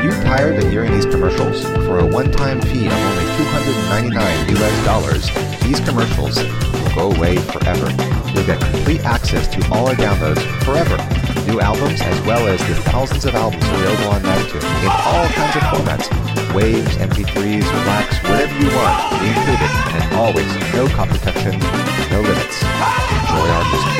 you tired of hearing these commercials? For a one-time fee of only $299, these commercials will go away forever. You'll get complete access to all our downloads forever. New albums as well as the thousands of albums available on Neptune in all kinds of formats. Waves, MP3s, FLACs, whatever you want, we included, and always no copy protection, no limits. Enjoy our music.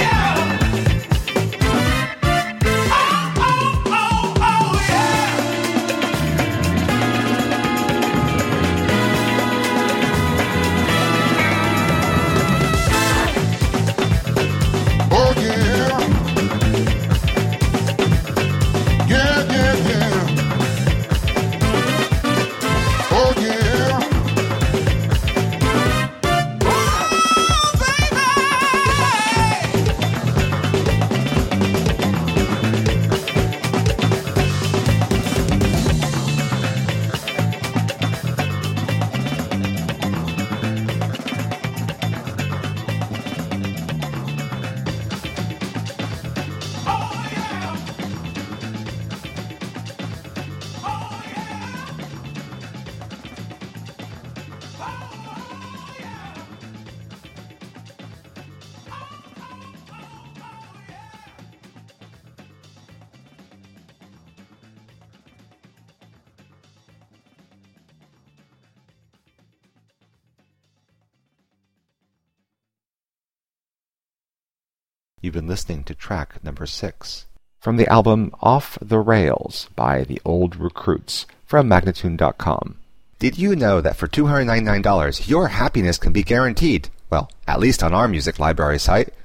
You've been listening to track number 6 from the album Off the Rails by the Old Recruits from Magnatune.com. Did you know that for $299 your happiness can be guaranteed? Well, at least on our music library site.